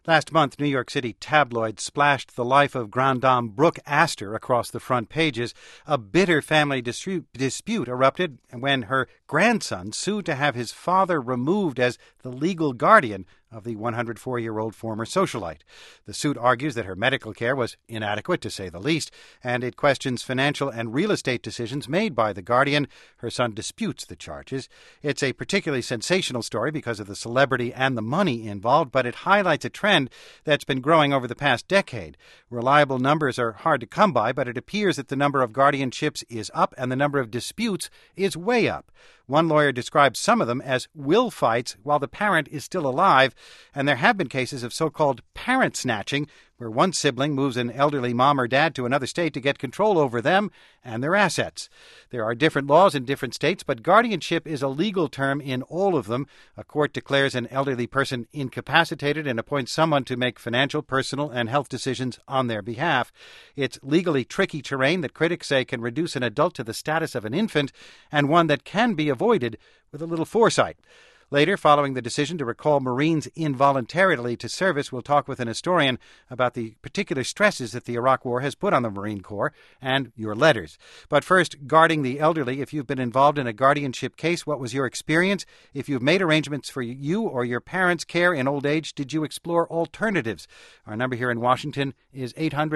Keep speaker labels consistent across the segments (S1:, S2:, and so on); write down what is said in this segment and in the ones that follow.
S1: Last month, New York City tabloids splashed the life of Grand Dame Brooke Astor across the front pages. A bitter family dispute erupted when her grandson sued to have his father removed as the legal guardian of the 104-year-old former socialite. The suit argues that her medical care was inadequate, to say the least, and it questions financial and real estate decisions made by the guardian. Her son disputes the charges. It's a particularly sensational story because of the celebrity and the money involved, but it highlights a trend that's been growing over the past decade. Reliable numbers are hard to come by, but it appears that the number of guardianships is up and the number of disputes is way up. One lawyer describes some of them as will fights while the parent is still alive, and there have been cases of so-called parent snatching, where one sibling moves an elderly mom or dad to another state to get control over them and their assets. There are different laws in different states, but guardianship is a legal term in all of them. A court declares an elderly person incapacitated and appoints someone to make financial, personal, and health decisions on their behalf. It's legally tricky terrain that critics say can reduce an adult to the status of an infant, and one that can be avoided with a little foresight. Later, following the decision to recall Marines involuntarily to service, we'll talk with an historian about the particular stresses that the Iraq War has put on the Marine Corps and your letters. But first, guarding the elderly. If you've been involved in a guardianship case, what was your experience? If you've made arrangements for you or your parents' care in old age, did you explore alternatives? Our number here in Washington is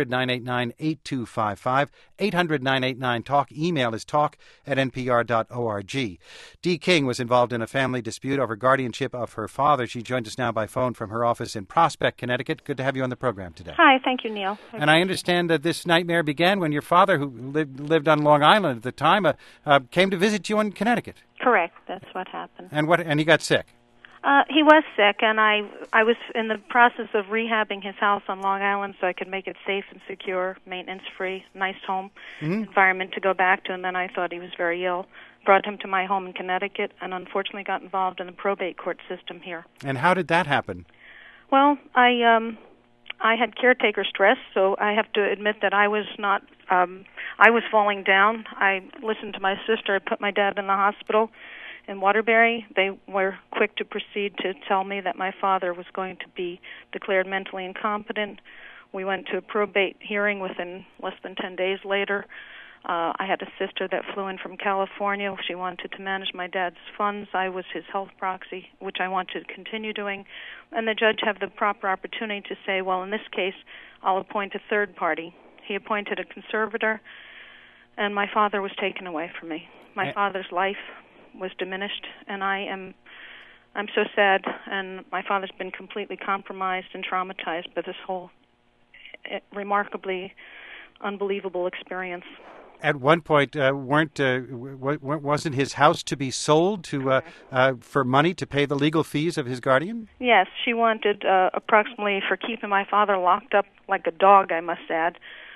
S1: 800-989-8255, 800-989-TALK. Email is talk@npr.org. Dee King was involved in a family dispute over guardianship of her father. She joins us now by phone from her office in Prospect, Connecticut. Good to have you on the program today.
S2: Hi, thank you, Neil.
S1: And I understand that this nightmare began when your father, who lived on Long Island at the time, came to visit you in Connecticut.
S2: Correct, that's what happened.
S1: And he got sick?
S2: He was sick, and I was in the process of rehabbing his house on Long Island so I could make it safe and secure, maintenance-free, nice home environment to go back to, and then I thought he was very ill. Brought him to my home in Connecticut, and unfortunately got involved in the probate court system here.
S1: And how did that happen?
S2: Well, I had caretaker stress, so I have to admit that I was not. I was falling down. I listened to my sister. I put my dad in the hospital in Waterbury. They were quick to proceed to tell me that my father was going to be declared mentally incompetent. We went to a probate hearing within less than 10 days later. I had a sister that flew in from California. She wanted to manage my dad's funds. I was his health proxy, which I wanted to continue doing. And the judge had the proper opportunity to say, well, in this case, I'll appoint a third party. He appointed a conservator, and my father was taken away from me. My father's life was diminished, and I'm so sad, and my father's been completely compromised and traumatized by this whole remarkably unbelievable experience.
S1: At one point, wasn't his house to be sold to for money to pay the legal fees of his guardian?
S2: Yes, she wanted approximately, for keeping my father locked up like a dog, I must add,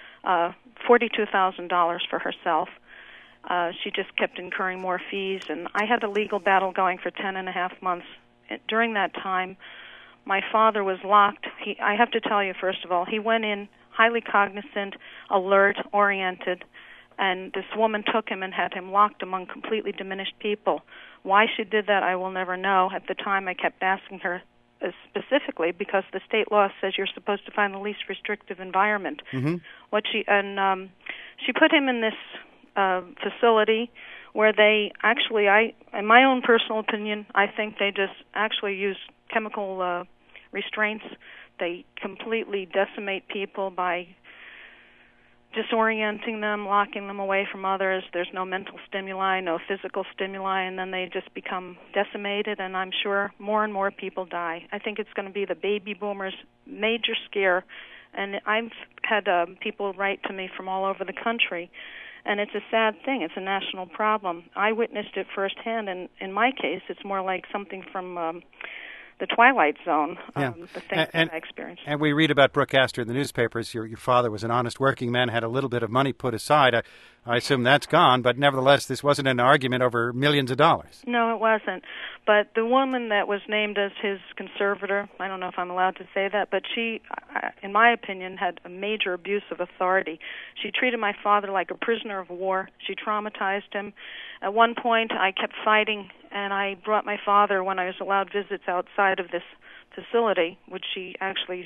S2: $42,000 for herself. She just kept incurring more fees, and I had a legal battle going for 10 and a half months. During that time, my father was locked. I have to tell you, first of all, he went in highly cognizant, alert, oriented, and this woman took him and had him locked among completely diminished people. Why she did that, I will never know. At the time, I kept asking her specifically because the state law says you're supposed to find the least restrictive environment.
S1: Mm-hmm.
S2: She put him in this facility where they actually, in my own personal opinion, I think they just actually use chemical restraints. They completely decimate people by disorienting them, locking them away from others. There's no mental stimuli, no physical stimuli, and then they just become decimated, and I'm sure more and more people die. I think it's going to be the baby boomers' major scare, and I've had people write to me from all over the country, and it's a sad thing. It's a national problem. I witnessed it firsthand, and in my case, it's more like something from the Twilight Zone, the things that I experienced.
S1: And we read about Brooke Astor in the newspapers. Your father was an honest working man, had a little bit of money put aside. I assume that's gone, but nevertheless, this wasn't an argument over millions of dollars.
S2: No, it wasn't. But the woman that was named as his conservator, I don't know if I'm allowed to say that, but she, in my opinion, had a major abuse of authority. She treated my father like a prisoner of war. She traumatized him. At one point, I kept fighting, and I brought my father, when I was allowed visits outside of this facility, which she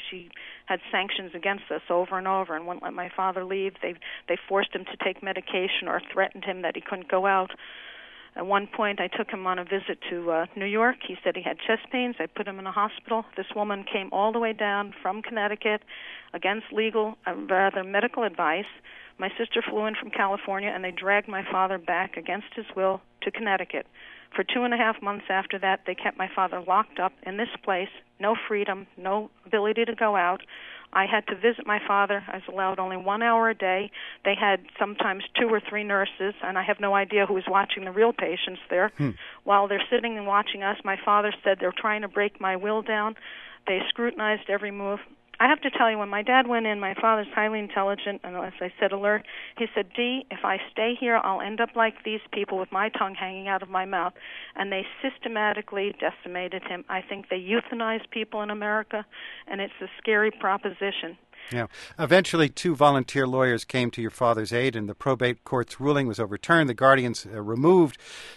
S2: had sanctions against us over and over and wouldn't let my father leave. They forced him to take medication or threatened him that he couldn't go out. At one point, I took him on a visit to New York. He said he had chest pains. I put him in a hospital. This woman came all the way down from Connecticut against medical advice. My sister flew in from California, and they dragged my father back against his will to Connecticut. For 2.5 months after that, they kept my father locked up in this place, no freedom, no ability to go out. I had to visit my father. I was allowed only 1 hour a day. They had sometimes 2 or 3 nurses, and I have no idea who was watching the real patients there. While they're sitting and watching us, my father said they're trying to break my will down. They scrutinized every move. I have to tell you, when my dad went in, my father's highly intelligent, and as I said, alert. He said, Dee, if I stay here, I'll end up like these people with my tongue hanging out of my mouth. And they systematically decimated him. I think they euthanize people in America, and it's a scary proposition.
S1: Yeah. Eventually, 2 volunteer lawyers came to your father's aid, and the probate court's ruling was overturned. The guardians removed.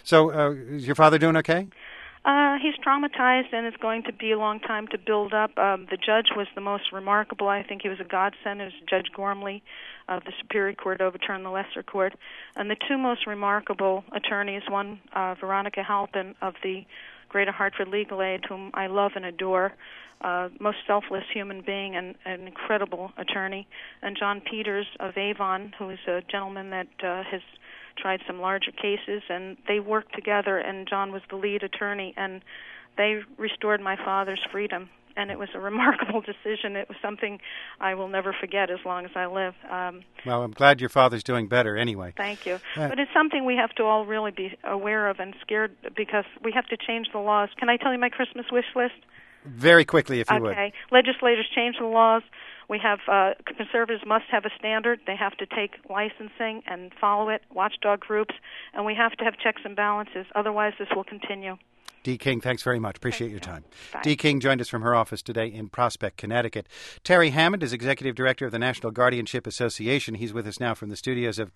S1: So is your father doing okay?
S2: He's traumatized, and it's going to be a long time to build up. The judge was the most remarkable. I think he was a godsend. It was Judge Gormley of the Superior Court overturned the Lesser Court. And the 2 most remarkable attorneys, one, Veronica Halpin of the Greater Hartford Legal Aid, whom I love and adore, most selfless human being and an incredible attorney, and John Peters of Avon, who is a gentleman that has tried some larger cases, and they worked together, and John was the lead attorney, and they restored my father's freedom, and it was a remarkable decision. It was something I will never forget as long as I live.
S1: Well, I'm glad your father's doing better anyway.
S2: Thank you. But it's something we have to all really be aware of and scared, because we have to change the laws. Can I tell you my Christmas wish list?
S1: Very quickly, if you would.
S2: Okay. Legislators change the laws. We have conservatives must have a standard. They have to take licensing and follow it, watchdog groups, and we have to have checks and balances. Otherwise, this will continue.
S1: Dee King, thanks very much. Appreciate your time.
S2: Bye.
S1: Dee King joined us from her office today in Prospect, Connecticut. Terry Hammond is Executive Director of the National Guardianship Association. He's with us now from the studios of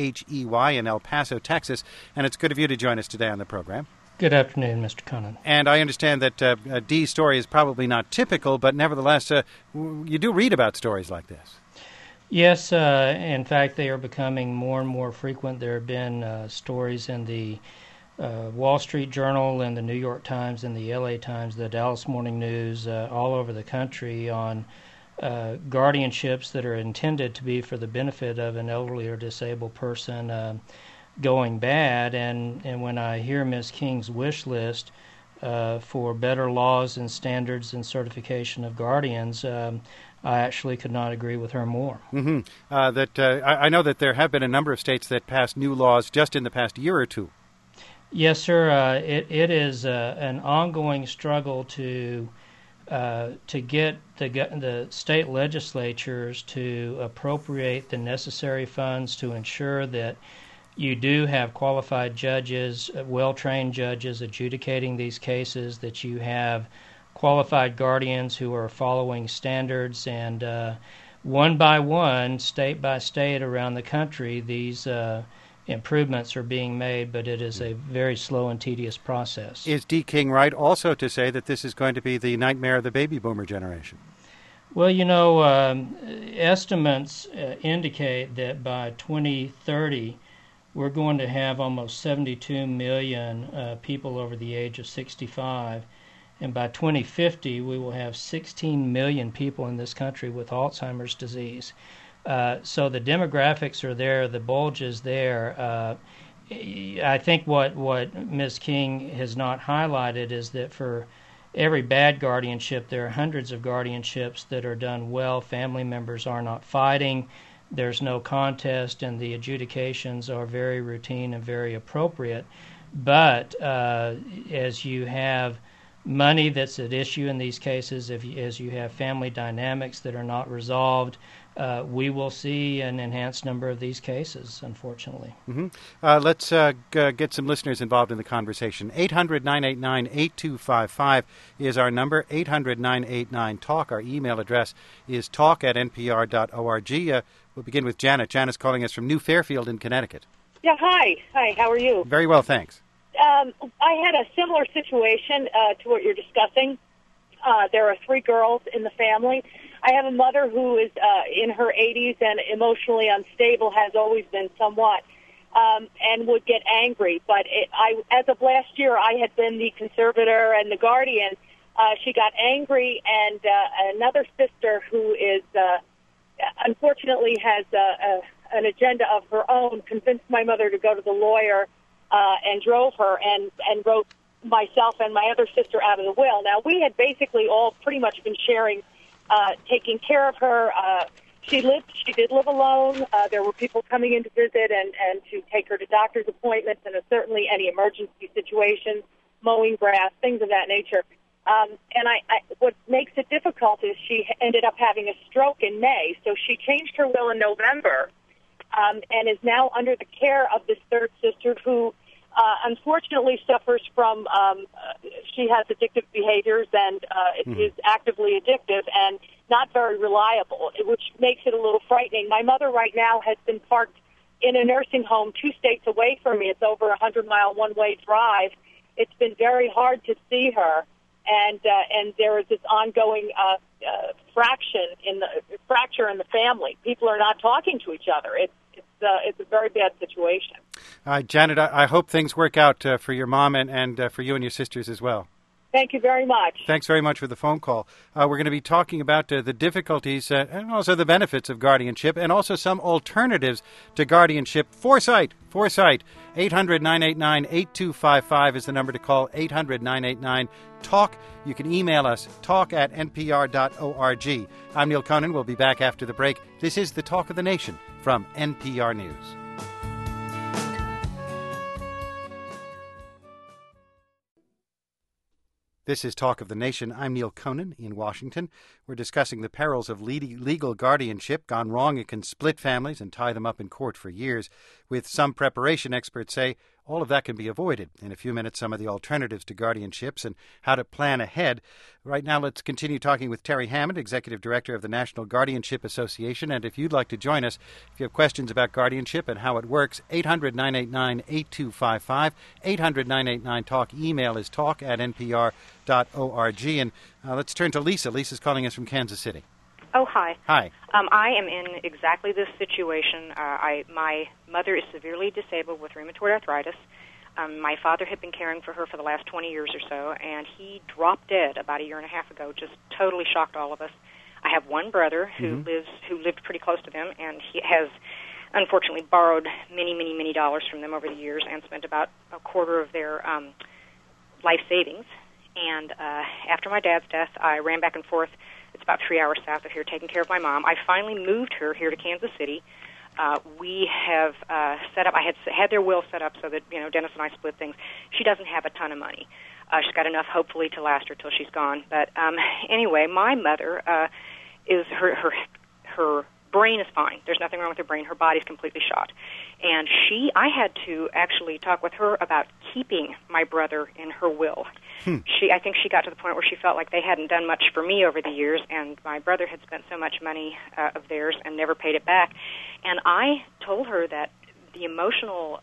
S1: KHEY in El Paso, Texas, and it's good of you to join us today on the program.
S3: Good afternoon, Mr. Conant.
S1: And I understand that Dee's story is probably not typical, but nevertheless, you do read about stories like this.
S3: Yes, in fact, they are becoming more and more frequent. There have been stories in the Wall Street Journal and the New York Times and the LA Times, the Dallas Morning News, all over the country on guardianships that are intended to be for the benefit of an elderly or disabled person going bad, and when I hear Ms. King's wish list for better laws and standards and certification of guardians, I actually could not agree with her more.
S1: Mm-hmm. I know that there have been a number of states that passed new laws just in the past year or two.
S3: Yes, sir. It is an ongoing struggle to get the state legislatures to appropriate the necessary funds to ensure that you do have qualified judges, well-trained judges adjudicating these cases, that you have qualified guardians who are following standards, and one by one, state by state around the country, these improvements are being made, but it is a very slow and tedious process.
S1: Is Dee King right also to say that this is going to be the nightmare of the baby boomer generation?
S3: Well, estimates indicate that by 2030, we're going to have almost 72 million people over the age of 65. And by 2050, we will have 16 million people in this country with Alzheimer's disease. So the demographics are there, the bulge is there. I think what Ms. King has not highlighted is that for every bad guardianship, there are hundreds of guardianships that are done well. Family members are not fighting. There's no contest, and the adjudications are very routine and very appropriate. But as you have money that's at issue in these cases, as you have family dynamics that are not resolved, we will see an enhanced number of these cases, unfortunately.
S1: Mm-hmm. Let's get some listeners involved in the conversation. 800-989-8255 is our number, 800-989-TALK. Our email address is talk@npr.org. We'll begin with Janet. Janet's calling us from New Fairfield in Connecticut.
S4: Yeah, hi. Hi, how are you?
S1: Very well, thanks.
S4: I had a similar situation to what you're discussing. There are 3 girls in the family. I have a mother who is in her 80s and emotionally unstable, has always been somewhat, and would get angry. But as of last year, I had been the conservator and the guardian. She got angry, and another sister who is unfortunately has an agenda of her own convinced my mother to go to the lawyer and drove her and wrote myself and my other sister out of the will. Now, we had basically all pretty much been sharing, taking care of her. She did live alone. There were people coming in to visit and to take her to doctor's appointments and certainly any emergency situations, mowing grass, things of that nature. And what makes it difficult is she ended up having a stroke in May, so she changed her will in November and is now under the care of this third sister who unfortunately suffers from, she has addictive behaviors and is actively addictive and not very reliable, which makes it a little frightening. My mother right now has been parked in a nursing home 2 states away from me. It's over a 100-mile one-way drive. It's been very hard to see her, and there is this ongoing fracture in the family. People are not talking to each other. It's a very bad situation.
S1: Janet, I hope things work out for your mom and for you and your sisters as well.
S4: Thank you very much.
S1: Thanks very much for the phone call. We're going to be talking about the difficulties and also the benefits of guardianship and also some alternatives to guardianship. Foresight. 800-989-8255 is the number to call, 800-989-TALK. You can email us, talk@npr.org. I'm Neil Conan. We'll be back after the break. This is the Talk of the Nation from NPR News. This is Talk of the Nation. I'm Neil Conan in Washington. We're discussing the perils of legal guardianship. Gone wrong, it can split families and tie them up in court for years. With some preparation, experts say all of that can be avoided. In a few minutes, some of the alternatives to guardianships and how to plan ahead. Right now, let's continue talking with Terry Hammond, Executive Director of the National Guardianship Association. And if you'd like to join us, if you have questions about guardianship and how it works, 800-989-8255, 800-989-TALK. Email is talk@npr.org. And let's turn to Lisa. Lisa's calling us from Kansas City.
S5: Oh, hi.
S1: Hi.
S5: I am in exactly this situation. My mother is severely disabled with rheumatoid arthritis. My father had been caring for her for the last 20 years or so, and he dropped dead about a year and a half ago, just totally shocked all of us. I have one brother who lived pretty close to them, and he has unfortunately borrowed many dollars from them over the years and spent about a quarter of their life savings. And after my dad's death, I ran back and forth. It's about 3 hours south of here, taking care of my mom. I finally moved her here to Kansas City. We have set up, I had their will set up so that, Dennis and I split things. She doesn't have a ton of money. She's got enough, hopefully, to last her till she's gone. But anyway, my mother is, her brain is fine. There's nothing wrong with her brain. Her body's completely shot. And I had to actually talk with her about keeping my brother in her will. I think she got to the point where she felt like they hadn't done much for me over the years, and my brother had spent so much money of theirs and never paid it back. And I told her that the emotional,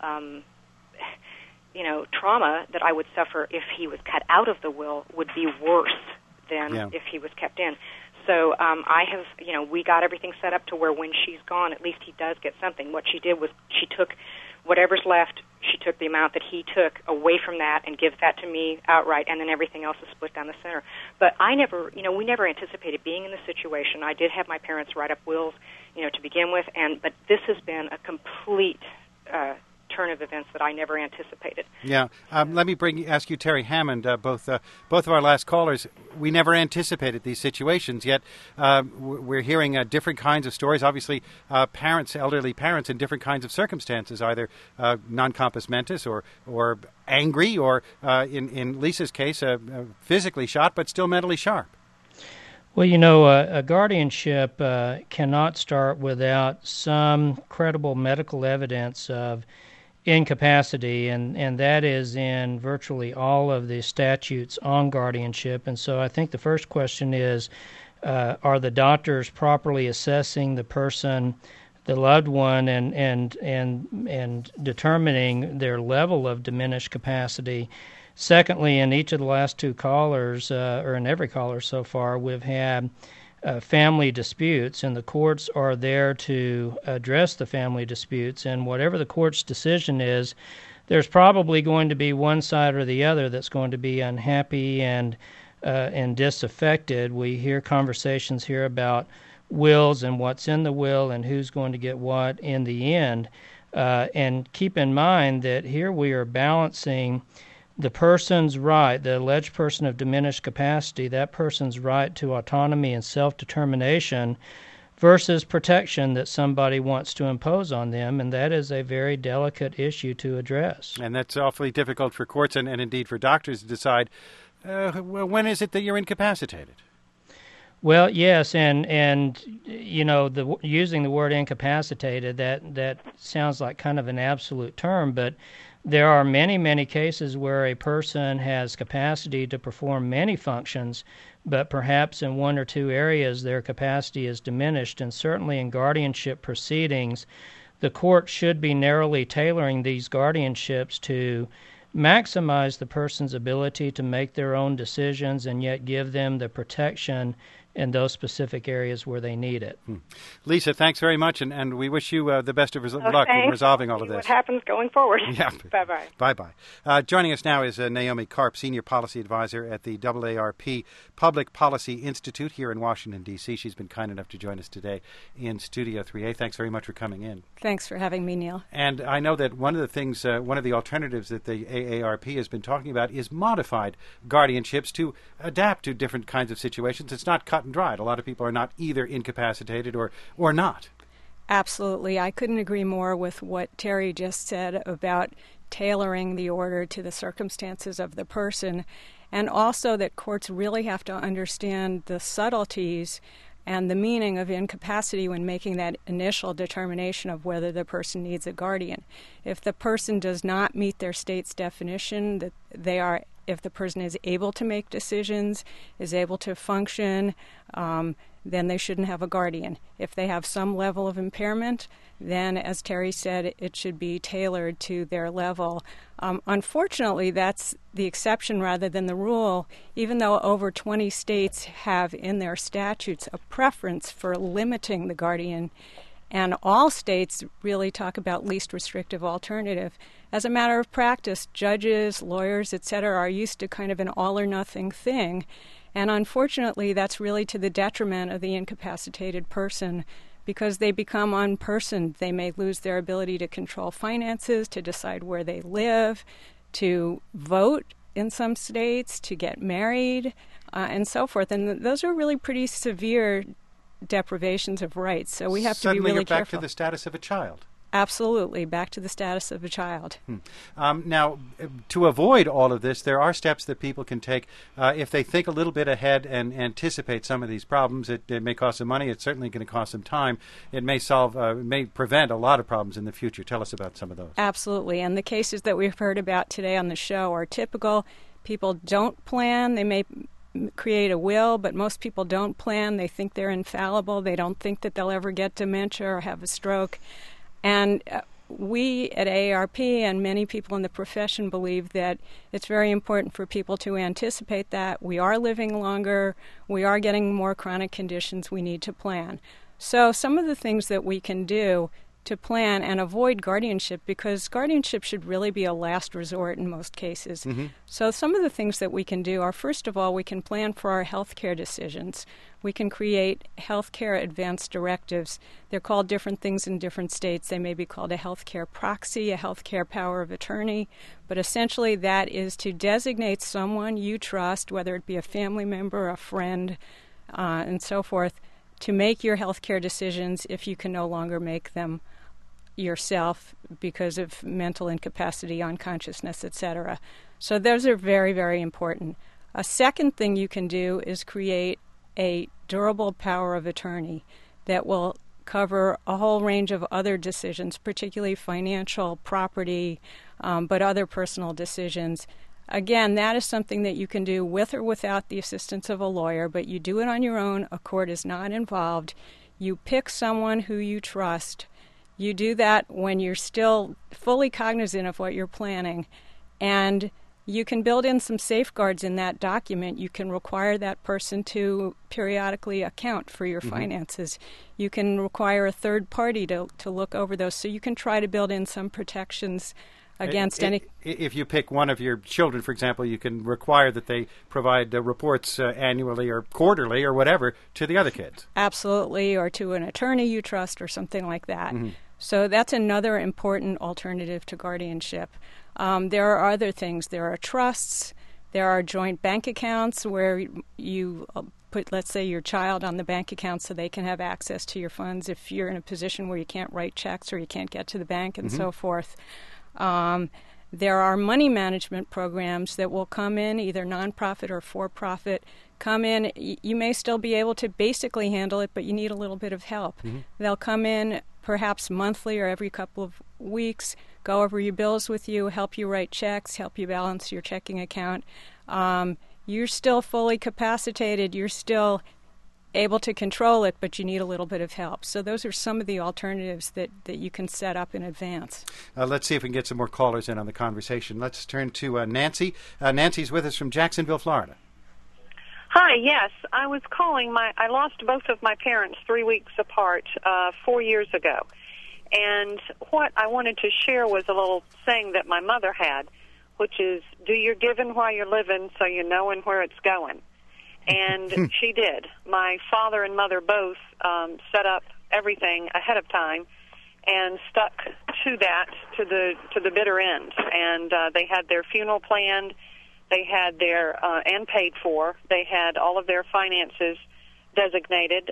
S5: trauma that I would suffer if he was cut out of the will would be worse than if he was kept in. So I have, we got everything set up to where when she's gone, at least he does get something. What she did was she took whatever's left, she took the amount that he took away from that and gives that to me outright, and then everything else is split down the center. But I never, we never anticipated being in this situation. I did have my parents write up wills, to begin with, but this has been a complete turn of events that I never anticipated.
S1: Yeah. Let me ask you, Terry Hammond, both of our last callers, we never anticipated these situations, yet we're hearing different kinds of stories. Obviously, elderly parents in different kinds of circumstances, either non-compos mentis or angry, or in Lisa's case, physically shot but still mentally sharp.
S3: Well, a guardianship cannot start without some credible medical evidence of incapacity, and that is in virtually all of the statutes on guardianship. And so I think the first question is, are the doctors properly assessing the person, the loved one, and determining their level of diminished capacity? Secondly, in each of the last two callers, or in every caller so far, we've had family disputes, and the courts are there to address the family disputes. And whatever the court's decision is, there's probably going to be one side or the other that's going to be unhappy and disaffected. We hear conversations here about wills and what's in the will and who's going to get what in the end. And keep in mind that here we are balancing the person's right, the alleged person of diminished capacity, that person's right to autonomy and self-determination versus protection that somebody wants to impose on them, and that is a very delicate issue to address.
S1: And that's awfully difficult for courts and indeed for doctors to decide, when is it that you're incapacitated?
S3: Well, yes, and you know, using the word incapacitated, that sounds like kind of an absolute term, but there are many, many cases where a person has capacity to perform many functions, but perhaps in one or two areas their capacity is diminished, and certainly in guardianship proceedings, the court should be narrowly tailoring these guardianships to maximize the person's ability to make their own decisions and yet give them the protection in those specific areas where they need it.
S1: Lisa, thanks very much, and we wish you the best of luck in resolving all of this.
S5: What happens going forward.
S1: Yeah.
S5: Bye-bye.
S1: Bye-bye. Joining us now is Naomi Karp, Senior Policy Advisor at the AARP Public Policy Institute here in Washington, D.C. She's been kind enough to join us today in Studio 3A. Thanks very much for coming in.
S6: Thanks for having me, Neil.
S1: And I know that one of the things, one of the alternatives that the AARP has been talking about is modified guardianships to adapt to different kinds of situations. It's not cut and dried. A lot of people are not either incapacitated or not.
S6: Absolutely. I couldn't agree more with what Terry just said about tailoring the order to the circumstances of the person, and also that courts really have to understand the subtleties and the meaning of incapacity when making that initial determination of whether the person needs a guardian. If the person does not meet their state's definition, that they are, if the person is able to make decisions, is able to function, then they shouldn't have a guardian. If they have some level of impairment, then, as Terry said, it should be tailored to their level. Unfortunately, that's the exception rather than the rule, even though over 20 states have in their statutes a preference for limiting the guardian, and all states really talk about least restrictive alternative. As a matter of practice, judges, lawyers, etc., are used to kind of an all-or-nothing thing, and unfortunately that's really to the detriment of the incapacitated person, because they become unpersoned. They may lose their ability to control finances, to decide where they live, to vote in some states, to get married, and so forth. And those are really pretty severe deprivations of rights. So we have to be really careful.
S1: Suddenly you're back to the status of a child.
S6: Absolutely, back to the status of a child.
S1: Now, to avoid all of this, there are steps that people can take if they think a little bit ahead and anticipate some of these problems. It may cost them money. It's certainly going to cost them time. It may prevent a lot of problems in the future. Tell us about some of those.
S6: Absolutely, and the cases that we've heard about today on the show are typical. People don't plan. They may create a will, but most people don't plan. They think they're infallible. They don't think that they'll ever get dementia or have a stroke. And we at AARP and many people in the profession believe that it's very important for people to anticipate that. We are living longer. We are getting more chronic conditions. We need to plan. So some of the things that we can do to plan and avoid guardianship, because guardianship should really be a last resort in most cases. So some of the things that we can do are, first of all, we can plan for our health care decisions. We can create health care advance directives. They're called different things in different states. They may be called a health care proxy, a health care power of attorney, but essentially that is to designate someone you trust, whether it be a family member, a friend, and so forth, to make your health care decisions if you can no longer make them yourself because of mental incapacity, unconsciousness, etc. So those are very, very important. A second thing you can do is create a durable power of attorney that will cover a whole range of other decisions, particularly financial, property, but other personal decisions. Again, that is something that you can do with or without the assistance of a lawyer, but you do it on your own. A court is not involved. You pick someone who you trust. You do that when you're still fully cognizant of what you're planning, and you can build in some safeguards in that document. You can require that person to periodically account for your finances. You can require a third party to look over those. So you can try to build in some protections against any...
S1: If you pick one of your children, for example, you can require that they provide reports annually or quarterly or whatever to the other kids.
S6: Absolutely, or to an attorney you trust or something like that. So that's another important alternative to guardianship. There are other things. There are trusts. There are joint bank accounts where you put, let's say, your child on the bank account so they can have access to your funds if you're in a position where you can't write checks or you can't get to the bank and so forth. There are money management programs that will come in, either nonprofit or for-profit, come in. You may still be able to basically handle it, but you need a little bit of help. They'll come in perhaps monthly or every couple of weeks, go over your bills with you, help you write checks, help you balance your checking account. You're still fully capacitated. You're still able to control it, but you need a little bit of help. So those are some of the alternatives that you can set up in advance.
S1: Let's see if we can get some more callers in on the conversation. Let's turn to Nancy. Nancy's with us from Jacksonville, Florida.
S7: Hi, yes. I was calling. I lost both of my parents 3 weeks apart 4 years ago. And what I wanted to share was a little saying that my mother had, which is, do your giving while you're living so you know where it's going. And she did. My father and mother both set up everything ahead of time and stuck to that to the bitter end. And they had their funeral planned. They had their and paid for. They had all of their finances designated.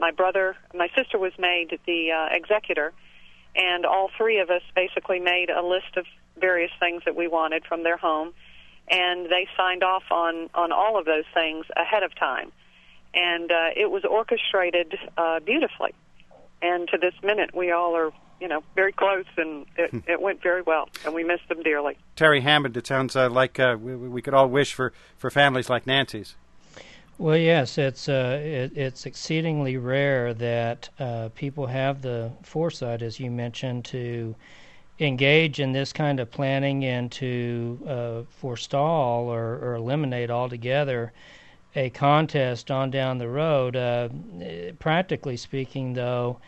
S7: My sister was made the executor, and all three of us basically made a list of various things that we wanted from their home. And they signed off on all of those things ahead of time. And it was orchestrated beautifully. And to this minute, we all are, very close, and it went very well, and we miss them dearly.
S1: Terry Hammond, it sounds like we could all wish for families like Nancy's.
S3: Well, yes, it's exceedingly rare that people have the foresight, as you mentioned, to engage in this kind of planning and to forestall or eliminate altogether a contest on down the road. Practically speaking, though,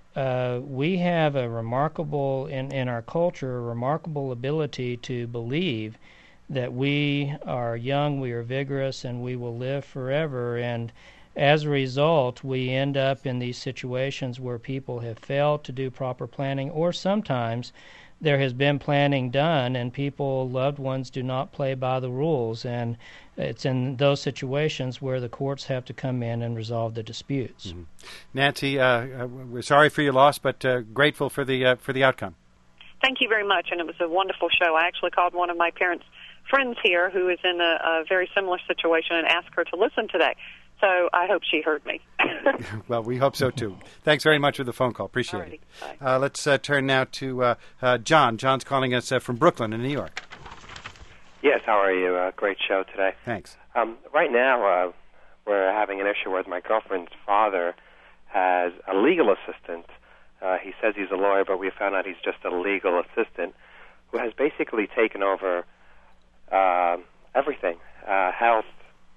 S3: we have a remarkable, in our culture, a remarkable ability to believe that we are young, we are vigorous, and we will live forever. And as a result, we end up in these situations where people have failed to do proper planning, or sometimes there has been planning done and loved ones do not play by the rules, and it's in those situations where the courts have to come in and resolve the disputes.
S1: Nancy, we're sorry for your loss, but grateful for the outcome.
S7: Thank you very much, and it was a wonderful show. I actually called one of my parents' friends here who is in a very similar situation and asked her to listen today. So I hope she heard me.
S1: Well, we hope so, too. Thanks very much for the phone call. Appreciate it.
S7: Bye.
S1: Let's turn now to John. John's calling us from Brooklyn in New York.
S8: Yes, how are you? Great show today.
S1: Thanks.
S8: Right now, we're having an issue with my girlfriend's father has a legal assistant. He says he's a lawyer, but we found out he's just a legal assistant who has basically taken over everything, health,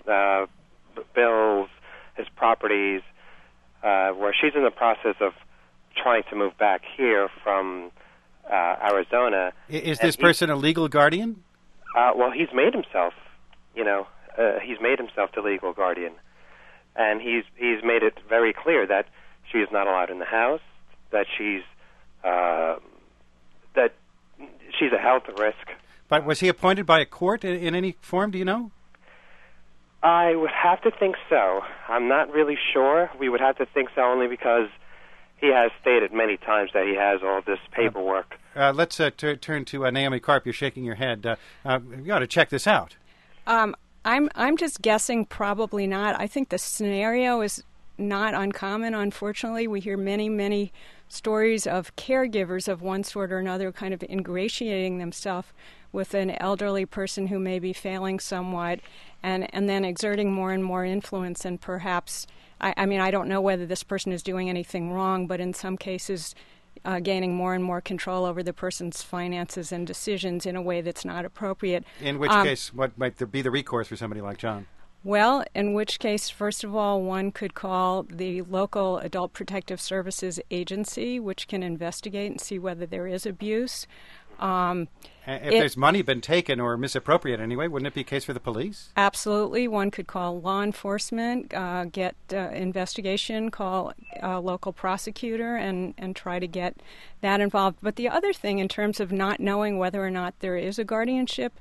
S8: bills, his properties, where she's in the process of trying to move back here from Arizona.
S1: Is this person a legal guardian?
S8: Well, he's made himself, he's made himself the legal guardian. And he's made it very clear that she is not allowed in the house, that she's a health risk.
S1: But was he appointed by a court in any form, do you know?
S8: I would have to think so. I'm not really sure. We would have to think so only because he has stated many times that he has all this paperwork.
S1: Let's turn to Naomi Karp. You're shaking your head. You ought to check this out.
S6: I'm just guessing probably not. I think the scenario is not uncommon, unfortunately. We hear many stories of caregivers of one sort or another kind of ingratiating themselves with an elderly person who may be failing somewhat and then exerting more and more influence, and perhaps, I mean, I don't know whether this person is doing anything wrong, but in some cases gaining more and more control over the person's finances and decisions in a way that's not appropriate.
S1: In which case, what might be the recourse for somebody like John?
S6: Well, in which case, first of all, one could call the local Adult Protective Services agency, which can investigate and see whether there is abuse.
S1: If there's money been taken or misappropriated anyway, wouldn't it be a case for the police?
S6: Absolutely. One could call law enforcement, get investigation, call a local prosecutor, and try to get that involved. But the other thing, in terms of not knowing whether or not there is a guardianship,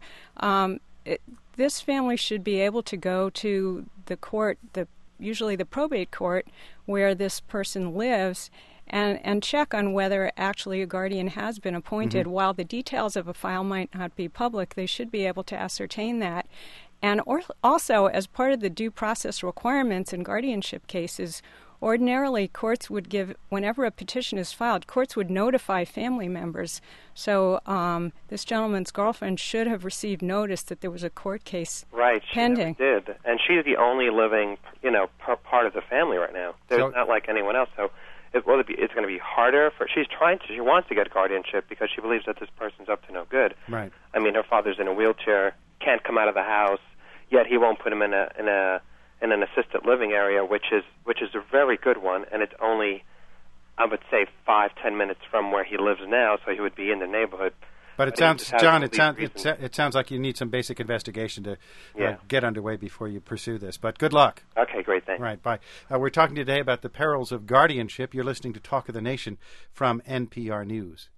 S6: this family should be able to go to the court, usually the probate court, where this person lives, and check on whether actually a guardian has been appointed. Mm-hmm. While the details of a file might not be public, they should be able to ascertain that. And also, as part of the due process requirements in guardianship cases, ordinarily courts would give, whenever a petition is filed, courts would notify family members. So this gentleman's girlfriend should have received notice that there was a court case pending.
S8: She never did. And she's the only living, part of the family right now. There's not like anyone else. So it's going to be harder for. She wants to get guardianship because she believes that this person's up to no good.
S1: Right.
S8: I mean, her father's in a wheelchair, can't come out of the house, yet he won't put him in an assisted living area, which is a very good one, and it's only, I would say, 5-10 minutes from where he lives now, so he would be in the neighborhood.
S1: But it sounds, John, it sounds like you need some basic investigation to get underway before you pursue this. But good luck.
S8: Okay, great, thanks.
S1: Right, bye. We're talking today about the perils of guardianship. You're listening to Talk of the Nation from NPR News.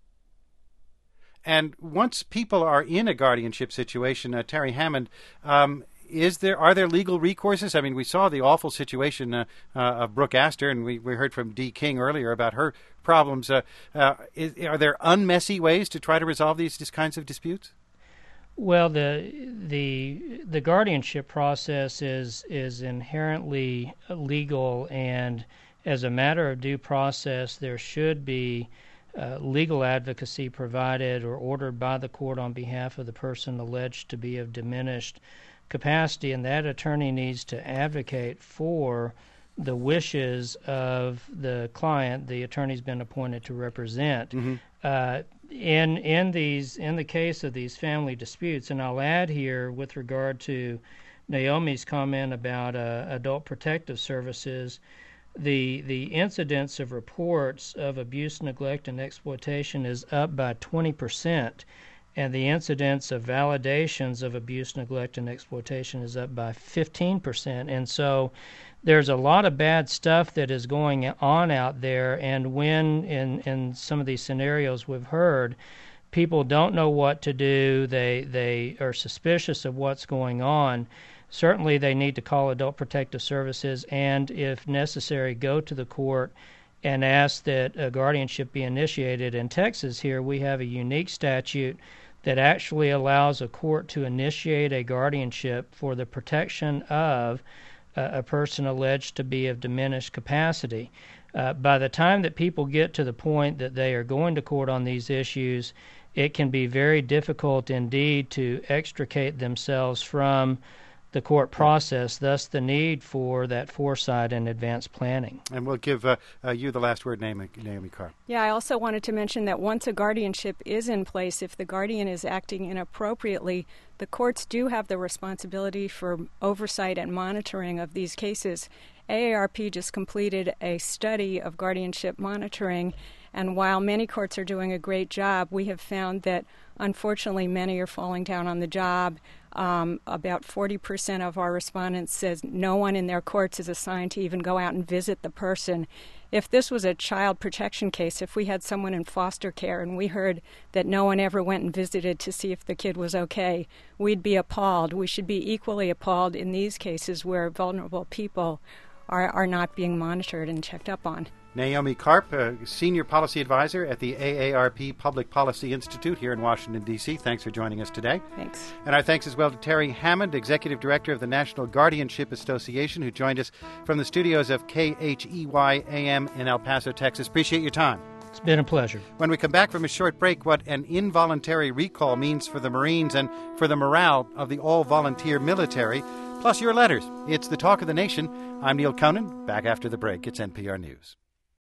S1: And once people are in a guardianship situation, Terry Hammond, are there legal recourses? I mean, we saw the awful situation of Brooke Astor, and we heard from Dee King earlier about her problems. Are there unmessy ways to try to resolve these kinds of disputes?
S3: Well, the guardianship process is inherently legal, and as a matter of due process, there should be legal advocacy provided or ordered by the court on behalf of the person alleged to be of diminished capacity, and that attorney needs to advocate for the wishes of the client the attorney's been appointed to represent. Mm-hmm. In the case of these family disputes, and I'll add here with regard to Naomi's comment about Adult Protective Services, the incidence of reports of abuse, neglect, and exploitation is up by 20%. And the incidence of validations of abuse, neglect, and exploitation is up by 15%. And so there's a lot of bad stuff that is going on out there. And when, in some of these scenarios we've heard, people don't know what to do, they are suspicious of what's going on, certainly they need to call Adult Protective Services and, if necessary, go to the court and ask that a guardianship be initiated. In Texas here, we have a unique statute that actually allows a court to initiate a guardianship for the protection of a person alleged to be of diminished capacity. By the time that people get to the point that they are going to court on these issues, it can be very difficult indeed to extricate themselves from the court process, thus the need for that foresight and advanced planning.
S1: And we'll give you the last word, Naomi Carp.
S6: Yeah, I also wanted to mention that once a guardianship is in place, if the guardian is acting inappropriately, the courts do have the responsibility for oversight and monitoring of these cases. AARP just completed a study of guardianship monitoring, and while many courts are doing a great job, we have found that unfortunately many are falling down on the job. About 40% of our respondents says no one in their courts is assigned to even go out and visit the person. If this was a child protection case, if we had someone in foster care and we heard that no one ever went and visited to see if the kid was okay, we'd be appalled. We should be equally appalled in these cases where vulnerable people are not being monitored and checked up on.
S1: Naomi Carp, Senior Policy Advisor at the AARP Public Policy Institute here in Washington, D.C. Thanks for joining us today.
S6: Thanks.
S1: And our thanks as well to Terry Hammond, Executive Director of the National Guardianship Association, who joined us from the studios of KHEY AM in El Paso, Texas. Appreciate your time.
S3: It's been a pleasure.
S1: When we come back from a short break, what an involuntary recall means for the Marines and for the morale of the all-volunteer military, plus your letters. It's the Talk of the Nation. I'm Neil Conan. Back after the break. It's NPR News.